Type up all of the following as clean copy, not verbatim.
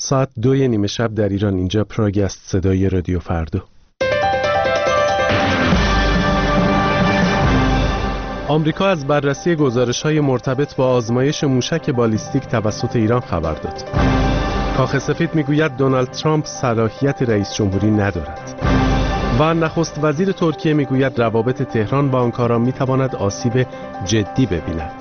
ساعت 2:30 شب در ایران. اینجا پراگ است. صدای رادیو فردا. آمریکا از بررسی گزارش‌های مرتبط با آزمایش موشک بالیستیک توسط ایران خبر داد. کاخ سفید میگوید دونالد ترامپ صلاحیت رئیس جمهوری ندارد. و نخست وزیر ترکیه میگوید روابط تهران با آنکارا میتواند آسیب جدی ببیند.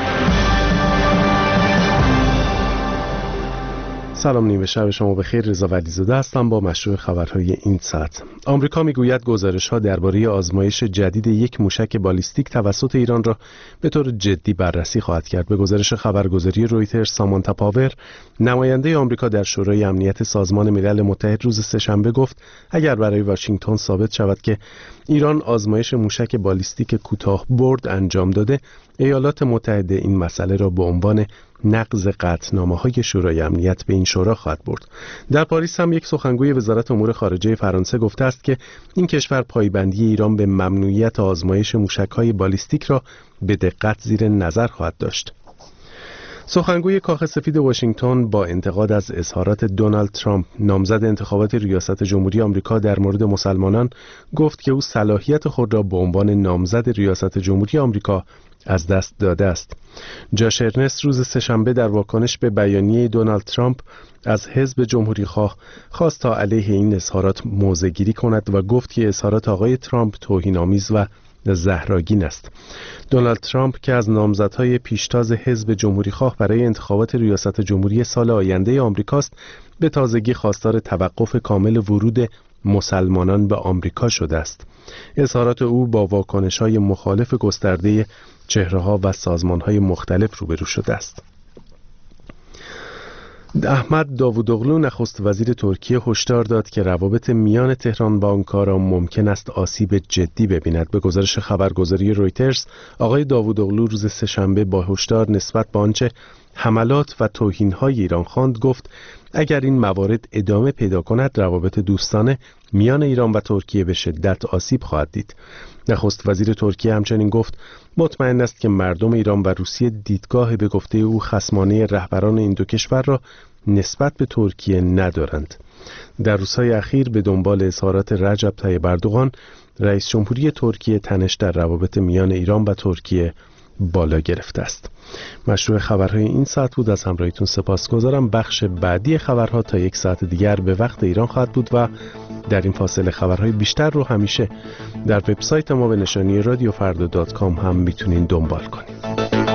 سلام، نیمه شب شما بخیر. رضا ولیزاده هستم با مشروع خبرهای این ساعت. آمریکا میگوید گزارش‌ها درباره آزمایش جدید یک موشک بالیستیک توسط ایران را به طور جدی بررسی خواهد کرد. به گزارش خبرگزاری رویترز، سامانتا پاور، نماینده آمریکا در شورای امنیت سازمان ملل متحد روز سه‌شنبه گفت اگر برای واشنگتن ثابت شود که ایران آزمایش موشک بالیستیک کوتاه برد انجام داده، ایالات متحده این مسئله را به عنوان نقض قطعنامه‌های شورای امنیت به این شورا خواهد برد. در پاریس هم یک سخنگوی وزارت امور خارجه فرانسه گفته است که این کشور پایبندی ایران به ممنوعیت آزمایش موشک‌های بالیستیک را به دقت زیر نظر خواهد داشت. سخنگوی کاخ سفید واشنگتن با انتقاد از اظهارات دونالد ترامپ، نامزد انتخابات ریاست جمهوری آمریکا، در مورد مسلمانان گفت که او صلاحیت خود را به عنوان نامزد ریاست جمهوری آمریکا از دست داده است. جاش ارنست روز سه‌شنبه در واکنش به بیانیه دونالد ترامپ از حزب جمهوری‌خواه خواست تا علیه این اظهارات موضع‌گیری کند و گفت که اظهارات آقای ترامپ توهین‌آمیز و زهرآگین است. دونالد ترامپ که از نامزدهای پیشتاز حزب جمهوری‌خواه برای انتخابات ریاست جمهوری سال آینده آمریکاست، به تازگی خواستار توقف کامل ورود مسلمانان به آمریکا شده است. اظهارات او با واکنش‌های مخالف گسترده چهره‌ها و سازمان‌های مختلف روبرو شده است. احمد داوودوغلو، نخست وزیر ترکیه، هشدار داد که روابط میان تهران و آنکارا ممکن است آسیب جدی ببیند. به گزارش خبرگزاری رویترز، آقای داوودوغلو روز سه‌شنبه با هشدار نسبت به آنچه حملات و توهین‌های ایران خواند گفت اگر این موارد ادامه پیدا کند، روابط دوستانه میان ایران و ترکیه به شدت آسیب خواهد دید. نخست وزیر ترکیه همچنین گفت مطمئن است که مردم ایران و روسیه دیدگاه به گفته او خصمانه رهبران این دو کشور را نسبت به ترکیه ندارند. در روزهای اخیر به دنبال اظهارات رجب طیب اردوغان، رئیس جمهوری ترکیه، تنش در روابط میان ایران و ترکیه بالا گرفته است. مشروع خبرهای این ساعت بود. از همراهیتون سپاسگزارم. بخش بعدی خبرها تا یک ساعت دیگر به وقت ایران خواهد بود و در این فاصله خبرهای بیشتر رو همیشه در وبسایت ما به نشانی radiofrda.com هم میتونین دنبال کنید.